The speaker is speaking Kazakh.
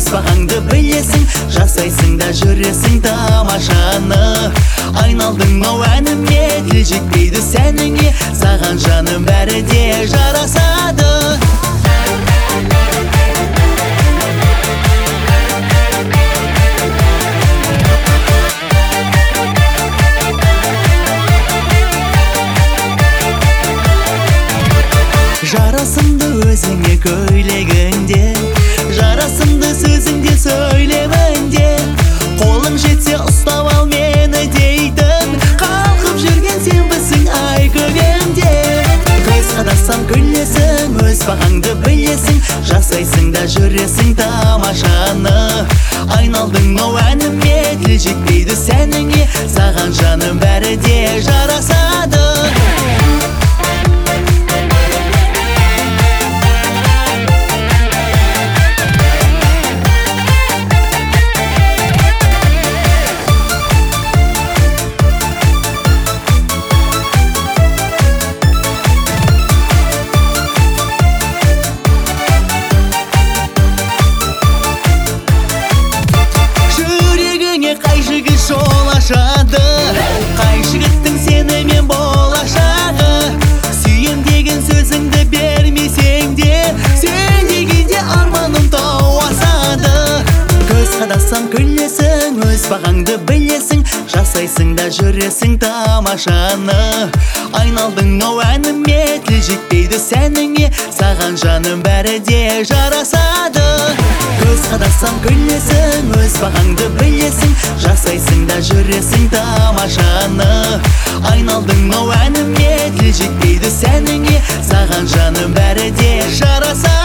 өз бағаңды білесің, жасайсың да жүресің тамашаны. Айналдың ау әніме, тіл жетпейді сәніңе, саған жаным бәрі де жарасады. Жарасымды өзіңе көйлегіңде, жарасымды сөзіңде сөйлеміңде, қолың жетсе ұстап ал мені дейтін, қалқып жүрген сенбісің ай көбемде. Көз қадасам күлесің, өз бағаңды білесің, жасайсың да жүресің тамашаны. Айналдың ау әніме, тіл жетпейді сәніңе, саған жаным бәрі де жарасады. Қай жігіт жол ашады, қай жігіттің сенімен болашағы. Сүйем деген сөзіңді бермесең де, сен дегенде арманым тау асады. Көз қадасам күлесің, өз бағаңды білесің, жасайсың да жүресің тамашаны. Айналдың ау әніме, тіл жетпейді сәніңе, саған жаным бәрі де жарасады. Көз қадасам күлесің, өз бағаңды білесің, жасайсың да жүресің тамашаны. Айналдың ау әніме, тіл жетпейді сәніңе, саған жаным бәрі де жарасады.